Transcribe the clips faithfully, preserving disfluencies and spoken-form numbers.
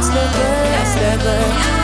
Если бы, если бы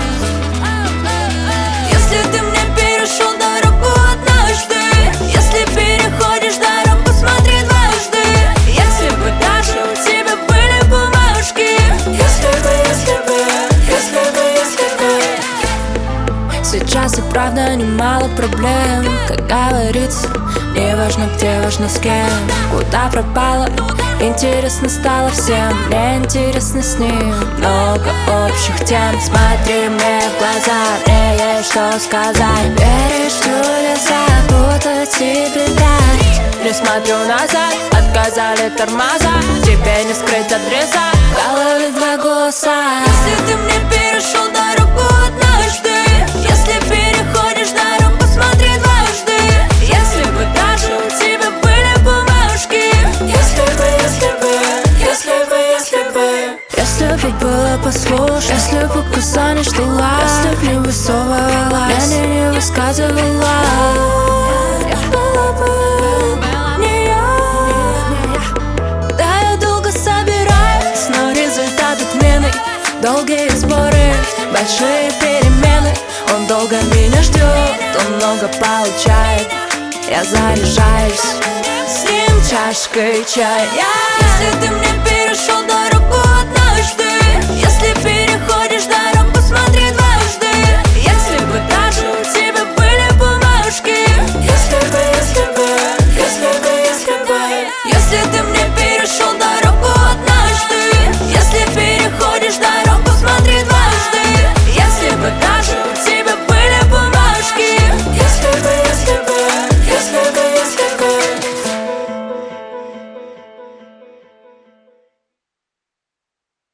Если ты мне перешел дорогу однажды, если переходишь дорогу, смотри дважды. Если бы даже у тебя были бумажки. Если бы, если бы, если бы, если бы. Сейчас и правда немало проблем. Как говорится, не важно где, важно с кем. Куда пропала, интересно стало всем. Мне интересно с ним, много общих тем. Смотри мне в глаза, мне есть что сказать. Веришь, чудеса, будто тебе дать. Не смотрю назад, отказали тормоза. Тебе не скрыть адреса, в голове два голоса. Если ты мне перешел дорогу однажды, если переходишь дорогу, смотри дважды. Если бы даже у тебя были бумажки. Если бы, если бы, если бы, если бы. Если бы было послушно, если бы указание ждала, если б не высовывалась, я не высказывала, я была бы не я. Да, я долго собираюсь, но результат отменный. Долгие споры, большие перемены. Он долго меня ждет, он много получает. Я заряжаюсь с ним чашкой чая. Если ты мне перешел дорогу однажды, если